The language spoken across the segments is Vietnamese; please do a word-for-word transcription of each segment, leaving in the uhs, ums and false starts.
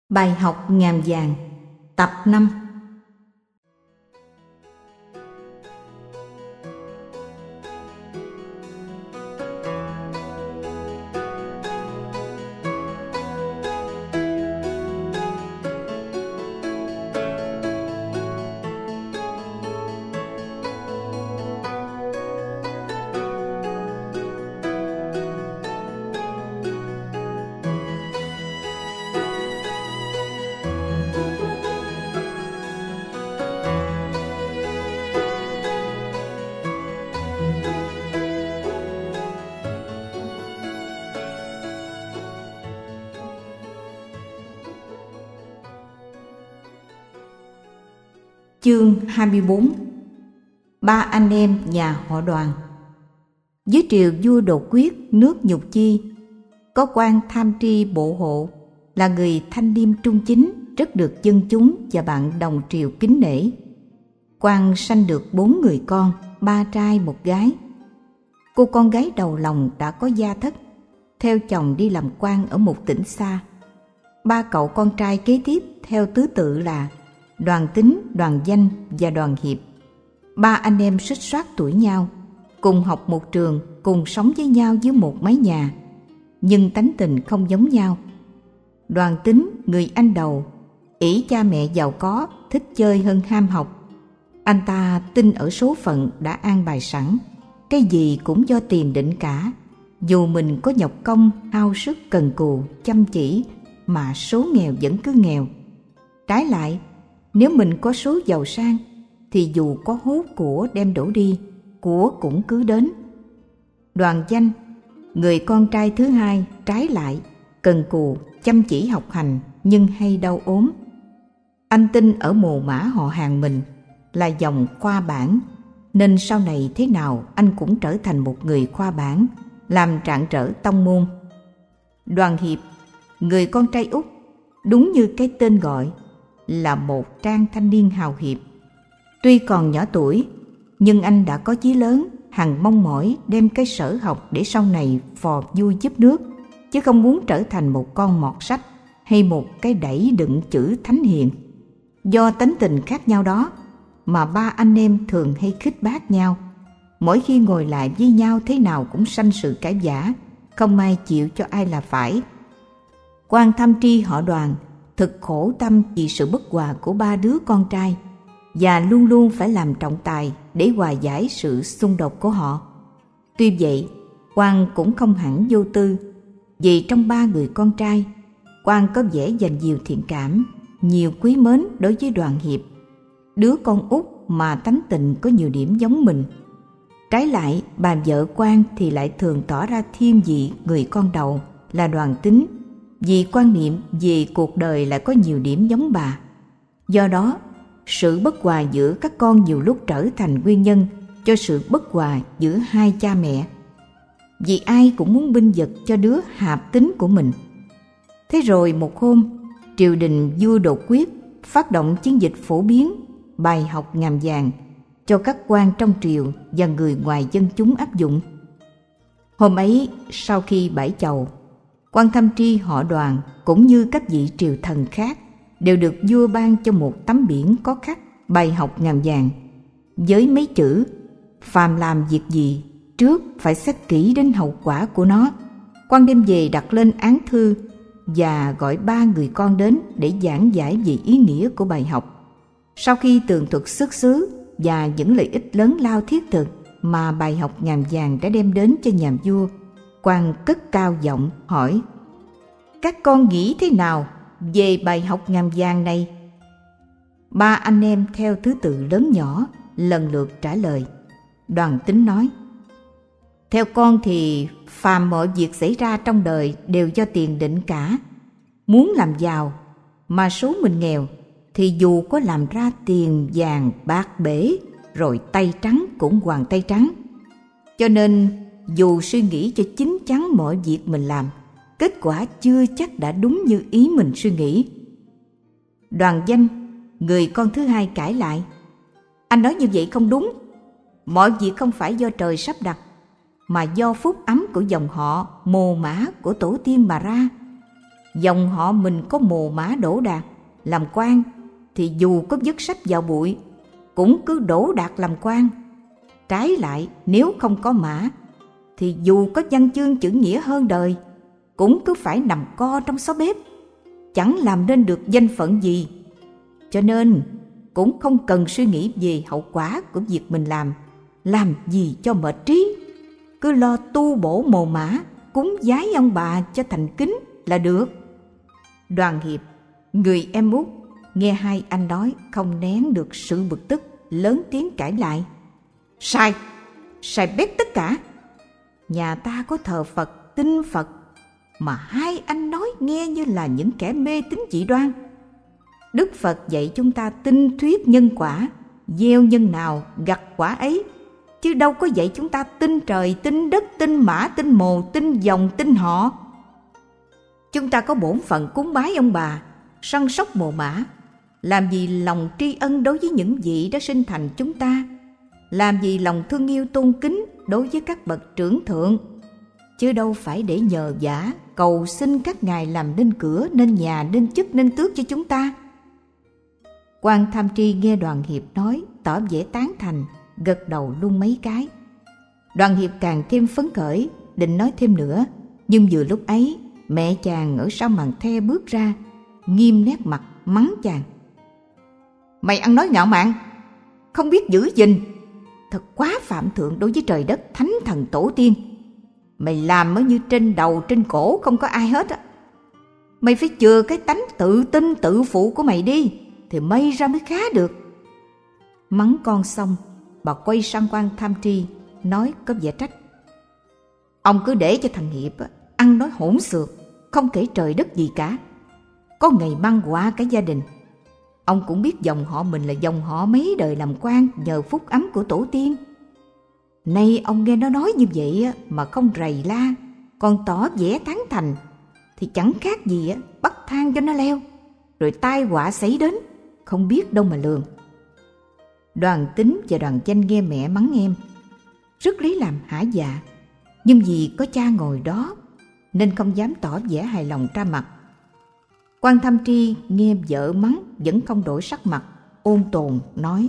Bài học ngàn vàng, tập năm. Chương hai mươi bốn. Ba anh em nhà họ Đoàn. Dưới triều vua Đột Quyết nước Nhục Chi, có quan Tham Tri Bộ Hộ, là người thanh liêm trung chính, rất được dân chúng và bạn đồng triều kính nể. Quan sanh được bốn người con, ba trai một gái. Cô con gái đầu lòng đã có gia thất, theo chồng đi làm quan ở một tỉnh xa. Ba cậu con trai kế tiếp theo tứ tự là Đoàn Tính, Đoàn Danh và Đoàn Hiệp. Ba anh em xích soát tuổi nhau, cùng học một trường, cùng sống với nhau dưới một mái nhà, nhưng tánh tình không giống nhau. Đoàn Tính, người anh đầu, ỷ cha mẹ giàu có, thích chơi hơn ham học. Anh ta tin ở số phận đã an bài sẵn, cái gì cũng do tiền định cả, dù mình có nhọc công, hao sức cần cù, chăm chỉ, mà số nghèo vẫn cứ nghèo. Trái lại, nếu mình có số giàu sang, thì dù có hốt của đem đổ đi, của cũng cứ đến. Đoàn Danh, người con trai thứ hai, trái lại, cần cù, chăm chỉ học hành, nhưng hay đau ốm. Anh tin ở mồ mã họ hàng mình, là dòng khoa bảng, nên sau này thế nào anh cũng trở thành một người khoa bảng, làm rạng rỡ tông môn. Đoàn Hiệp, người con trai út, đúng như cái tên gọi, là một trang thanh niên hào hiệp. Tuy còn nhỏ tuổi, nhưng anh đã có chí lớn, hằng mong mỏi đem cái sở học để sau này phò vui giúp nước, chứ không muốn trở thành một con mọt sách hay một cái đẩy đựng chữ thánh hiền. Do tánh tình khác nhau đó mà ba anh em thường hay khích bác nhau. Mỗi khi ngồi lại với nhau thế nào cũng sanh sự cãi vã, không ai chịu cho ai là phải. Quan Tham Tri họ Đoàn thực khổ tâm vì sự bất hòa của ba đứa con trai, và luôn luôn phải làm trọng tài để hòa giải sự xung đột của họ. Tuy vậy, quan cũng không hẳn vô tư, vì trong ba người con trai, quan có vẻ dành nhiều thiện cảm, nhiều quý mến đối với Đoàn Hiệp, đứa con út mà tánh tình có nhiều điểm giống mình. Trái lại, bà vợ quan thì lại thường tỏ ra thiên vị người con đầu là Đoàn Tính, vì quan niệm về cuộc đời lại có nhiều điểm giống bà. Do đó, sự bất hòa giữa các con nhiều lúc trở thành nguyên nhân cho sự bất hòa giữa hai cha mẹ, vì ai cũng muốn binh vực cho đứa hạp tính của mình. Thế rồi một hôm, triều đình vua Đột Quyết phát động chiến dịch phổ biến bài học ngàn vàng cho các quan trong triều và người ngoài dân chúng áp dụng. Hôm ấy, sau khi bãi chầu, quan Tham Tri họ Đoàn cũng như các vị triều thần khác đều được vua ban cho một tấm biển có khắc bài học ngàn vàng, với mấy chữ: phàm làm việc gì trước phải xét kỹ đến hậu quả của nó. Quan đem về đặt lên án thư và gọi ba người con đến để giảng giải về ý nghĩa của bài học. Sau khi tường thuật xuất xứ và những lợi ích lớn lao thiết thực mà bài học ngàn vàng đã đem đến cho nhà vua, quan cất cao giọng hỏi: các con nghĩ thế nào về bài học ngàn vàng này? Ba anh em theo thứ tự lớn nhỏ lần lượt trả lời. Đoàn Tính nói: theo con thì phàm mọi việc xảy ra trong đời đều do tiền định cả. Muốn làm giàu mà số mình nghèo, thì dù có làm ra tiền vàng bạc bể rồi tay trắng cũng hoàn tay trắng. Cho nên dù suy nghĩ cho chín chắn mọi việc mình làm, kết quả chưa chắc đã đúng như ý mình suy nghĩ. Đoàn Danh, người con thứ hai cãi lại: anh nói như vậy không đúng. Mọi việc không phải do trời sắp đặt, mà do phúc ấm của dòng họ, mồ mã của tổ tiên mà ra. Dòng họ mình có mồ mả đỗ đạt làm quan, thì dù có vứt sách vào bụi cũng cứ đỗ đạt làm quan. Trái lại, nếu không có mã thì dù có văn chương chữ nghĩa hơn đời cũng cứ phải nằm co trong xó bếp, chẳng làm nên được danh phận gì. Cho nên cũng không cần suy nghĩ về hậu quả của việc mình làm, làm gì cho mệt trí. Cứ lo tu bổ mồ mã, cúng vái ông bà cho thành kính là được. Đoàn Hiệp, người em út, nghe hai anh nói không nén được sự bực tức, lớn tiếng cãi lại. Sai, sai bét tất cả. Nhà ta có thờ Phật, tin Phật, mà hai anh nói nghe như là những kẻ mê tín dị đoan. Đức Phật dạy chúng ta tin thuyết nhân quả, gieo nhân nào gặt quả ấy, chứ đâu có dạy chúng ta tin trời, tin đất, tin mã, tin mồ, tin dòng, tin họ. Chúng ta có bổn phận cúng bái ông bà, săn sóc mồ mã, làm gì lòng tri ân đối với những vị đã sinh thành chúng ta, làm gì lòng thương yêu tôn kính đối với các bậc trưởng thượng, chứ đâu phải để nhờ vả cầu xin các ngài làm nên cửa, nên nhà, nên chức, nên tước cho chúng ta. Quan Tham Tri nghe Đoàn Hiệp nói, tỏ vẻ tán thành, gật đầu luôn mấy cái. Đoàn Hiệp càng thêm phấn khởi, định nói thêm nữa, nhưng vừa lúc ấy mẹ chàng ở sau màn the bước ra, nghiêm nét mặt mắng chàng. Mày ăn nói ngạo mạn, không biết giữ gìn, thật quá phạm thượng đối với trời đất, thánh thần tổ tiên. Mày làm mới như trên đầu trên cổ không có ai hết á. Mày phải chừa cái tánh tự tin tự phụ của mày đi, thì may ra mới khá được. Mắng con xong, bà quay sang Quan Tham Tri, nói có vẻ trách. Ông cứ để cho thằng Hiệp ăn nói hỗn xược, không kể trời đất gì cả. Có ngày mang họa cả gia đình. Ông cũng biết dòng họ mình là dòng họ mấy đời làm quan nhờ phúc ấm của tổ tiên. Nay ông nghe nó nói như vậy mà không rầy la, còn tỏ vẻ tán thành, thì chẳng khác gì bắt thang cho nó leo, rồi tai họa xảy đến, không biết đâu mà lường. Đoàn Tính và Đoàn Danh nghe mẹ mắng em, rất lấy làm hả dạ, nhưng vì có cha ngồi đó nên không dám tỏ vẻ hài lòng ra mặt. Quan Tham Tri nghe vợ mắng vẫn không đổi sắc mặt, ôn tồn nói.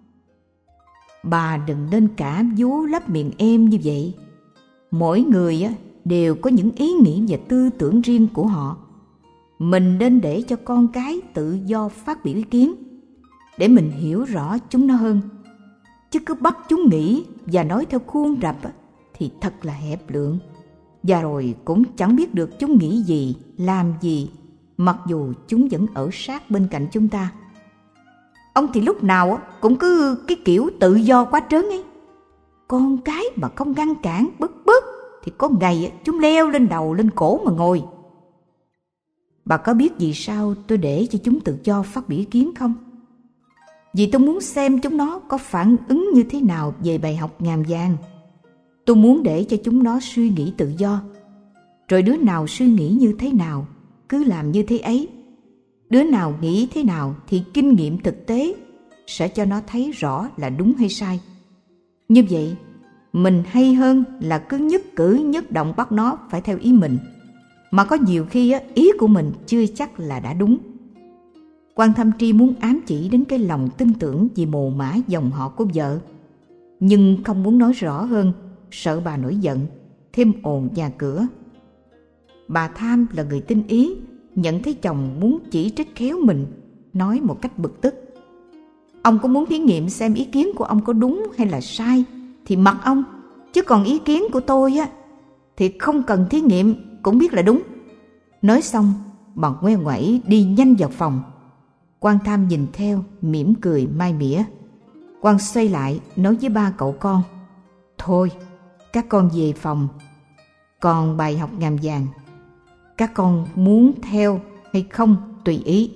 Bà đừng nên cả vú lấp miệng em như vậy. Mỗi người đều có những ý nghĩ và tư tưởng riêng của họ. Mình nên để cho con cái tự do phát biểu ý kiến, để mình hiểu rõ chúng nó hơn. Chứ cứ bắt chúng nghĩ và nói theo khuôn rập thì thật là hẹp lượng. Và rồi cũng chẳng biết được chúng nghĩ gì, làm gì, mặc dù chúng vẫn ở sát bên cạnh chúng ta. Ông thì lúc nào cũng cứ cái kiểu tự do quá trớn ấy. Con cái mà không ngăn cản bức bức thì có ngày chúng leo lên đầu lên cổ mà ngồi. Bà có biết vì sao tôi để cho chúng tự do phát biểu ý kiến không? Vì tôi muốn xem chúng nó có phản ứng như thế nào về bài học ngàn vàng. Tôi muốn để cho chúng nó suy nghĩ tự do. Rồi đứa nào suy nghĩ như thế nào, cứ làm như thế ấy. Đứa nào nghĩ thế nào thì kinh nghiệm thực tế sẽ cho nó thấy rõ là đúng hay sai. Như vậy, mình hay hơn là cứ nhất cử nhất động bắt nó phải theo ý mình, mà có nhiều khi ý của mình chưa chắc là đã đúng. Quan Tham Tri muốn ám chỉ đến cái lòng tin tưởng vì mồ mã dòng họ của vợ, nhưng không muốn nói rõ hơn, sợ bà nổi giận, thêm ồn nhà cửa. Bà Tham là người tinh ý, nhận thấy chồng muốn chỉ trích khéo mình, nói một cách bực tức. Ông có muốn thí nghiệm xem ý kiến của ông có đúng hay là sai thì mặc ông, chứ còn ý kiến của tôi á thì không cần thí nghiệm cũng biết là đúng. Nói xong, bà ngoe ngoẩy đi nhanh vào phòng. Quan Tham nhìn theo, mỉm cười mai mỉa. Quan xoay lại nói với ba cậu con. Thôi, các con về phòng. Còn bài học ngàn vàng, các con muốn theo hay không tùy ý.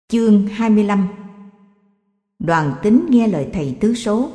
Chương hai mươi lăm. Đoàn Tính nghe lời thầy tứ số.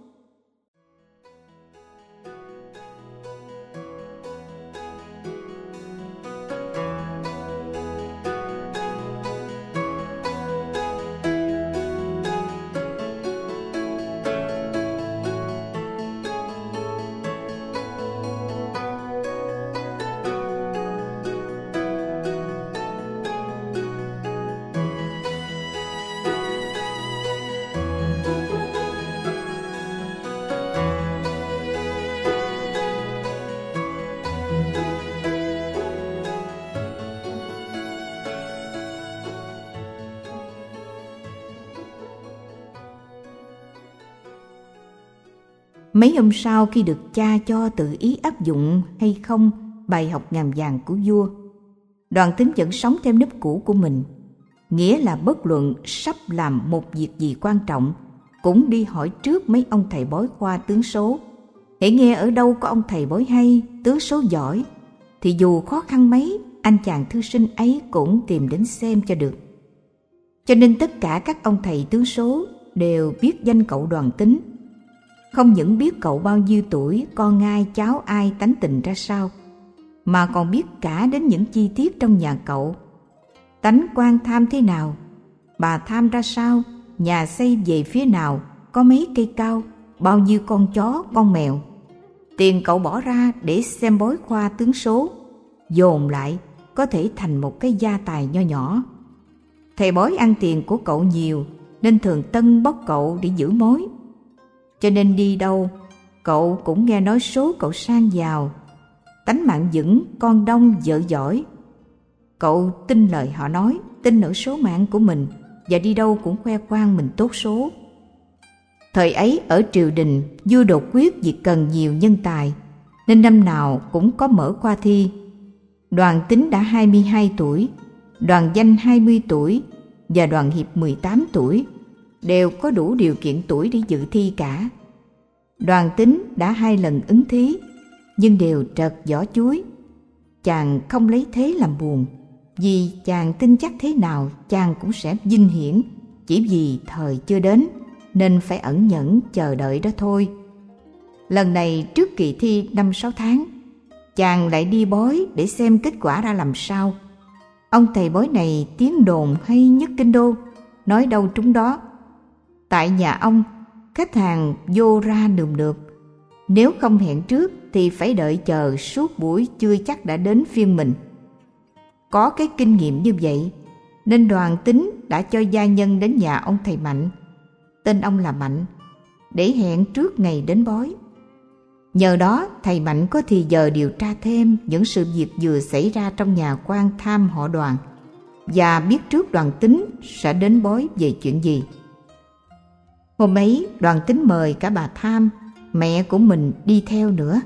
Mấy hôm sau, khi được cha cho tự ý áp dụng hay không bài học ngàn vàng của vua, Đoàn Tính vẫn sống theo nếp cũ của mình, nghĩa là bất luận sắp làm một việc gì quan trọng cũng đi hỏi trước mấy ông thầy bói khoa tướng số. Hễ nghe ở đâu có ông thầy bói hay, tướng số giỏi, thì dù khó khăn mấy, anh chàng thư sinh ấy cũng tìm đến xem cho được. Cho nên tất cả các ông thầy tướng số đều biết danh cậu Đoàn Tính. Không những biết cậu bao nhiêu tuổi, con ai, cháu ai, tánh tình ra sao, mà còn biết cả đến những chi tiết trong nhà cậu. Tánh quan tham thế nào, bà tham ra sao, nhà xây về phía nào, có mấy cây cao, bao nhiêu con chó, con mèo. Tiền cậu bỏ ra để xem bói khoa tướng số, dồn lại có thể thành một cái gia tài nho nhỏ. Thầy bói ăn tiền của cậu nhiều nên thường tân bốc cậu để giữ mối. Cho nên đi đâu, cậu cũng nghe nói số cậu sang giàu, tánh mạng vững, con đông, vợ giỏi. Cậu tin lời họ nói, tin ở số mạng của mình, và đi đâu cũng khoe khoang mình tốt số. Thời ấy ở triều đình, vua đột quyết vì cần nhiều nhân tài, nên năm nào cũng có mở khoa thi. Đoàn Tính đã hai mươi hai tuổi, Đoàn Danh hai mươi tuổi và Đoàn Hiệp mười tám tuổi, đều có đủ điều kiện tuổi để dự thi cả. Đoàn Tính đã hai lần ứng thí, nhưng đều trật vỏ chuối. Chàng không lấy thế làm buồn, vì chàng tin chắc thế nào chàng cũng sẽ vinh hiển, chỉ vì thời chưa đến nên phải ẩn nhẫn chờ đợi đó thôi. Lần này trước kỳ thi năm sáu tháng, chàng lại đi bói để xem kết quả ra làm sao. Ông thầy bói này tiếng đồn hay nhất kinh đô, nói đâu trúng đó. Tại nhà ông, khách hàng vô ra nườm nượp, nếu không hẹn trước thì phải đợi chờ suốt buổi chưa chắc đã đến phiên mình. Có cái kinh nghiệm như vậy nên Đoàn Tính đã cho gia nhân đến nhà ông thầy Mạnh, tên ông là Mạnh, để hẹn trước ngày đến bói. Nhờ đó thầy Mạnh có thì giờ điều tra thêm những sự việc vừa xảy ra trong nhà quan tham họ Đoàn, và biết trước Đoàn Tính sẽ đến bói về chuyện gì. Hôm ấy Đoàn Tính mời cả bà Tham, mẹ của mình đi theo nữa.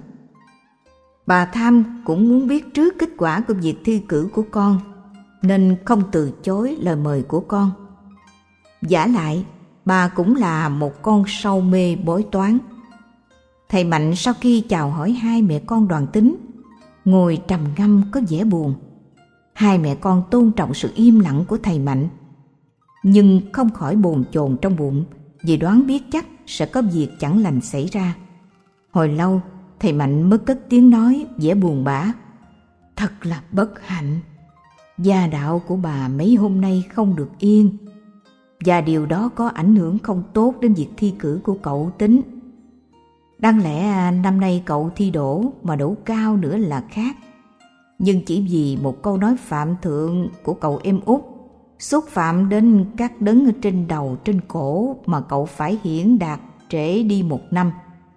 Bà Tham cũng muốn biết trước kết quả của việc thi cử của con, nên không từ chối lời mời của con. Vả lại, bà cũng là một con sâu mê bói toán. Thầy Mạnh sau khi chào hỏi hai mẹ con Đoàn Tính, ngồi trầm ngâm có vẻ buồn. Hai mẹ con tôn trọng sự im lặng của thầy Mạnh, nhưng không khỏi bồn chồn trong bụng, vì đoán biết chắc sẽ có việc chẳng lành xảy ra. Hồi lâu, thầy Mạnh mới cất tiếng nói vẻ buồn bã: "Thật là bất hạnh. Gia đạo của bà mấy hôm nay không được yên, và điều đó có ảnh hưởng không tốt đến việc thi cử của cậu Tính. Đáng lẽ năm nay cậu thi đỗ mà đỗ cao nữa là khác, nhưng chỉ vì một câu nói phạm thượng của cậu em út, xúc phạm đến các đấng ở trên đầu trên cổ, mà cậu phải hiển đạt trễ đi một năm."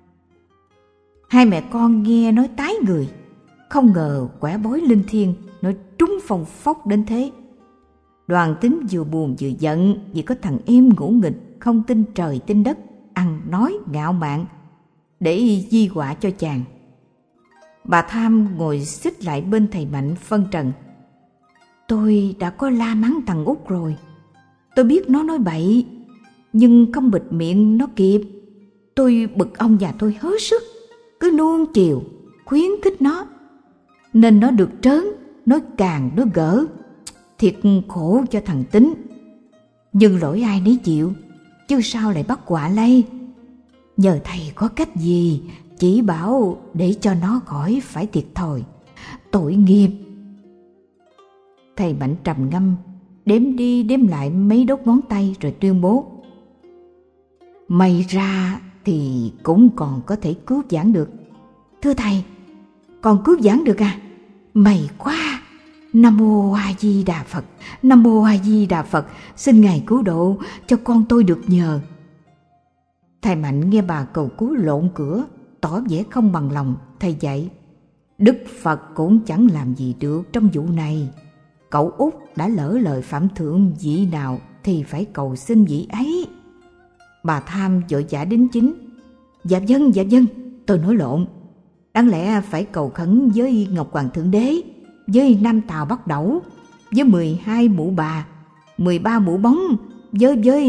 Hai mẹ con nghe nói tái người, không ngờ quẻ bói linh thiêng nói trúng phòng phóc đến thế. Đoàn Tính vừa buồn vừa giận vì có thằng em ngỗ nghịch, không tin trời tin đất, ăn nói ngạo mạn để di họa cho chàng. Bà Tham ngồi xích lại bên thầy Mạnh phân trần: "Tôi đã có la mắng thằng út rồi. Tôi biết nó nói bậy, nhưng không bịt miệng nó kịp. Tôi bực ông già tôi hết sức, cứ nuông chiều, khuyến khích nó, nên nó được trớn, nói càng nói gỡ. Thiệt khổ cho thằng Tính. Nhưng lỗi ai nấy chịu, chứ sao lại bắt quả lây. Nhờ thầy có cách gì chỉ bảo để cho nó khỏi phải thiệt thòi, tội nghiệp. Thầy Mạnh trầm ngâm, đếm đi đếm lại mấy đốt ngón tay rồi tuyên bố: May ra thì cũng còn có thể cứu vãn được. Thưa thầy, còn cứu vãn được à? May quá! Nam Mô A Di Đà Phật, Nam Mô A Di Đà Phật, xin Ngài cứu độ cho con tôi được nhờ. Thầy Mạnh nghe bà cầu cứu lộn cửa, tỏ vẻ không bằng lòng. Thầy dạy: Đức Phật cũng chẳng làm gì được trong vụ này. Cậu út đã lỡ lời phạm thượng vị nào thì phải cầu xin vị ấy. Bà Tham vội vã đính chính: Dạ vâng, dạ vâng, tôi nói lộn. Đáng lẽ phải cầu khấn với Ngọc Hoàng Thượng Đế, với Nam Tào Bắc Đẩu, với mười hai mụ bà, mười ba mụ bóng, với với...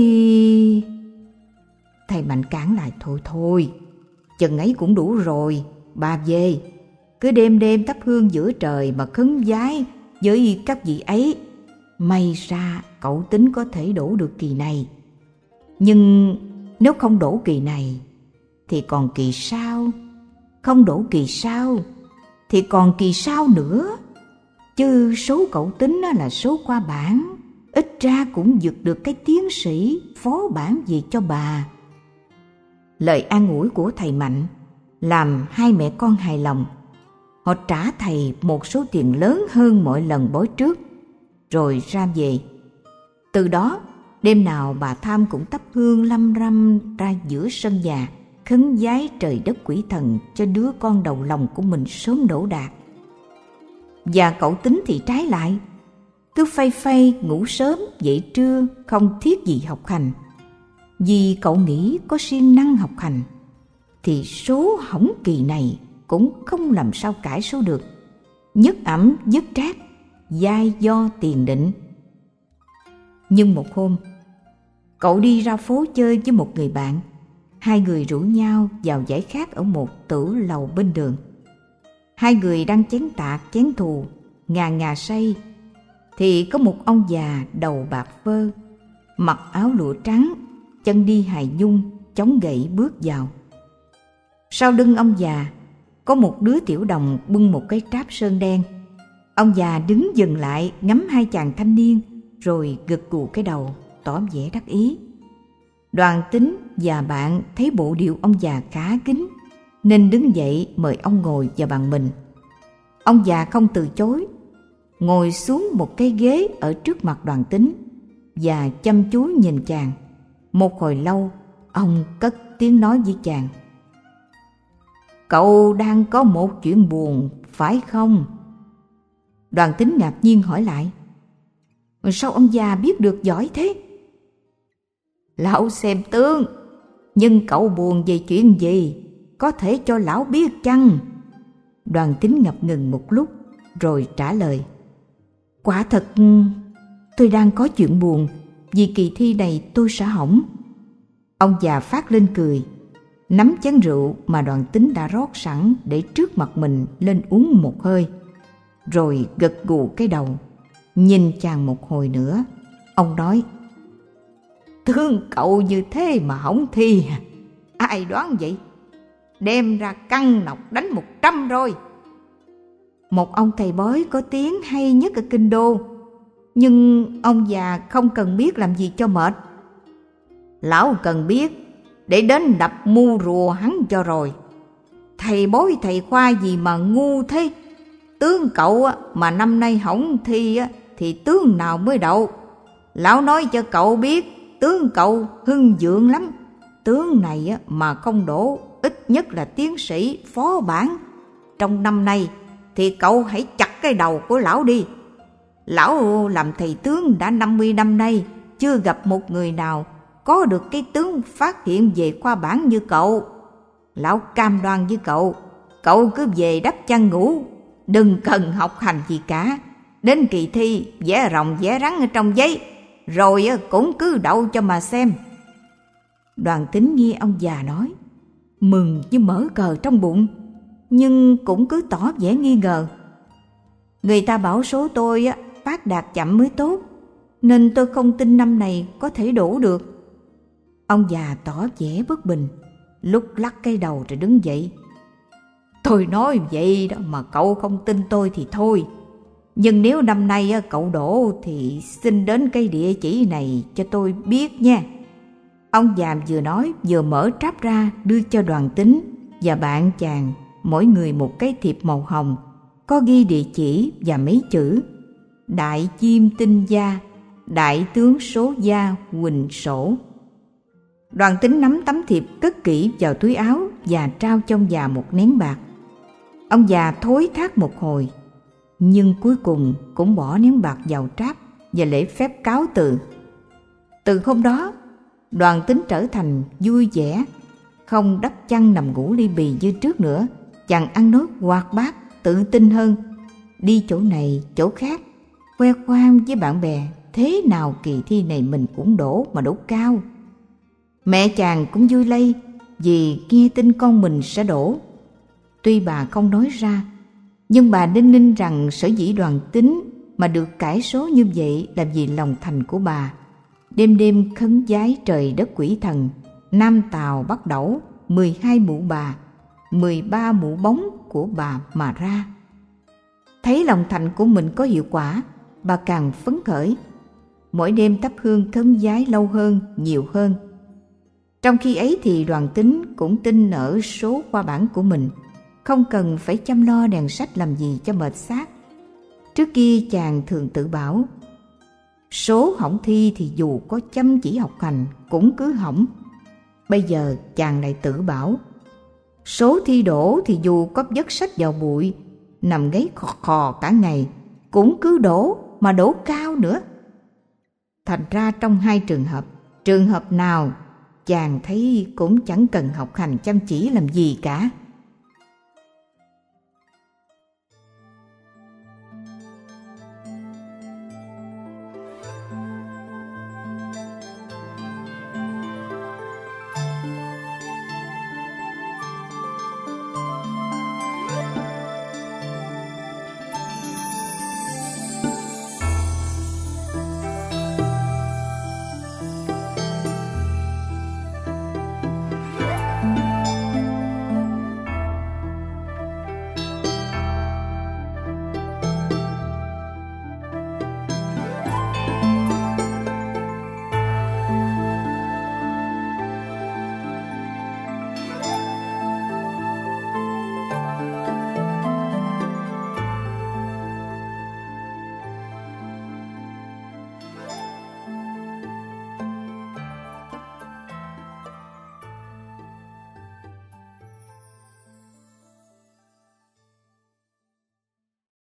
Thầy Mạnh cản lại: Thôi thôi, chừng ấy cũng đủ rồi, bà về. Cứ đêm đêm thắp hương giữa trời mà khấn vái với các vị ấy. May ra cậu tính có thể đổ được kỳ này. Nhưng nếu không đổ kỳ này thì còn kỳ sau, không đổ kỳ sau thì còn kỳ sau nữa. Chứ số cậu tính là số qua bản, ít ra cũng vượt được cái tiến sĩ phó bản về cho bà. Lời an ủi của thầy Mạnh làm hai mẹ con hài lòng. Họ trả thầy một số tiền lớn hơn mọi lần bói trước, rồi ra về. Từ đó, đêm nào bà Tham cũng thắp hương lăm răm ra giữa sân nhà, khấn vái trời đất quỷ thần cho đứa con đầu lòng của mình sớm đỗ đạt. Và cậu Tính thì trái lại, cứ phay phay ngủ sớm dậy trưa, không thiết gì học hành. Vì cậu nghĩ có siêng năng học hành thì số hỏng kỳ này cũng không làm sao cải số được. Nhất ẩm dứt trác, giai do tiền định. Nhưng một hôm, cậu đi ra phố chơi với một người bạn. Hai người rủ nhau vào giải khát ở một tử lầu bên đường. Hai người đang chén tạc chén thù, ngà ngà say, thì có một ông già đầu bạc phơ, mặc áo lụa trắng, chân đi hài nhung, chống gậy bước vào. Sau lưng ông già có một đứa tiểu đồng bưng một cái tráp sơn đen. Ông già đứng dừng lại ngắm hai chàng thanh niên, rồi gật gù cái đầu, tỏ vẻ đắc ý. Đoàn Tính và bạn thấy bộ điệu ông già khá kính, nên đứng dậy mời ông ngồi vào bàn mình. Ông già không từ chối, ngồi xuống một cái ghế ở trước mặt Đoàn Tính và chăm chú nhìn chàng. Một hồi lâu, ông cất tiếng nói với chàng: Cậu đang có một chuyện buồn, phải không? Đoàn Tính ngạc nhiên hỏi lại: Sao ông già biết được giỏi thế? Lão xem tướng, nhưng cậu buồn về chuyện gì? Có thể cho lão biết chăng? Đoàn Tính ngập ngừng một lúc, rồi trả lời: Quả thật, tôi đang có chuyện buồn, vì kỳ thi này tôi sẽ hỏng. Ông già phát lên cười, nắm chén rượu mà Đoàn Tính đã rót sẵn để trước mặt mình lên uống một hơi, rồi gật gù cái đầu, nhìn chàng một hồi nữa. Ông nói: Thương cậu như thế mà hỏng thi, ai đoán vậy? Đem ra căng nọc đánh một trăm rồi. Một ông thầy bói có tiếng hay nhất ở kinh đô, nhưng ông già không cần biết làm gì cho mệt. Lão cần biết để đến đập mu rùa hắn cho rồi. Thầy bói thầy khoa gì mà ngu thế? Tướng cậu mà năm nay hỏng thi thì tướng nào mới đậu? Lão nói cho cậu biết, tướng cậu hưng vượng lắm. Tướng này mà không đổ, ít nhất là tiến sĩ phó bản. Trong năm nay thì cậu hãy chặt cái đầu của lão đi. Lão làm thầy tướng đã năm mươi năm nay, chưa gặp một người nào có được cái tướng phát hiện về khoa bản như cậu. Lão cam đoan với cậu, cậu cứ về đắp chăn ngủ, đừng cần học hành gì cả. Đến kỳ thi vẽ rồng vẽ rắn ở trong giấy, rồi cũng cứ đậu cho mà xem. Đoàn Tính nghe ông già nói, mừng như mở cờ trong bụng, nhưng cũng cứ tỏ vẻ nghi ngờ. Người ta bảo số tôi phát đạt chậm mới tốt, nên tôi không tin năm này có thể đổ được. Ông già tỏ vẻ bất bình, lúc lắc cái đầu rồi đứng dậy. Tôi nói vậy đó mà cậu không tin tôi thì thôi. Nhưng nếu năm nay cậu đổ thì xin đến cái địa chỉ này cho tôi biết nha. Ông già vừa nói vừa mở tráp ra đưa cho Đoàn Tính và bạn chàng mỗi người một cái thiệp màu hồng, có ghi địa chỉ và mấy chữ: Đại Chiêm Tinh Gia, Đại Tướng Số Gia Huỳnh Sổ. Đoàn Tính nắm tấm thiệp cất kỹ vào túi áo và trao cho ông già một nén bạc. Ông già thối thác một hồi, nhưng cuối cùng cũng bỏ nén bạc vào tráp và lễ phép cáo từ. Từ hôm đó, Đoàn Tính trở thành vui vẻ, không đắp chăn nằm ngủ li bì như trước nữa. Chàng ăn nói hoạt bát, tự tin hơn, đi chỗ này chỗ khác, khoe khoang với bạn bè thế nào kỳ thi này mình cũng đổ mà đổ cao. Mẹ chàng cũng vui lây vì nghe tin con mình sẽ đổ. Tuy bà không nói ra, nhưng bà đinh ninh rằng sở dĩ Đoàn Tính mà được cải số như vậy là vì lòng thành của bà. Đêm đêm khấn vái trời đất quỷ thần, Nam Tào Bắc Đẩu, mười hai mụ bà, mười ba mụ bóng của bà mà ra. Thấy lòng thành của mình có hiệu quả, bà càng phấn khởi. Mỗi đêm thắp hương khấn vái lâu hơn, nhiều hơn. Trong khi ấy thì Đoàn Tính cũng tin ở số qua bản của mình, không cần phải chăm lo đèn sách làm gì cho mệt xác. Trước kia chàng thường tự bảo, số hỏng thi thì dù có chăm chỉ học hành cũng cứ hỏng. Bây giờ chàng lại tự bảo, số thi đổ thì dù có vất sách vào bụi, nằm gáy khò khò cả ngày, cũng cứ đổ mà đổ cao nữa. Thành ra trong hai trường hợp, trường hợp nào chàng thấy cũng chẳng cần học hành chăm chỉ làm gì cả.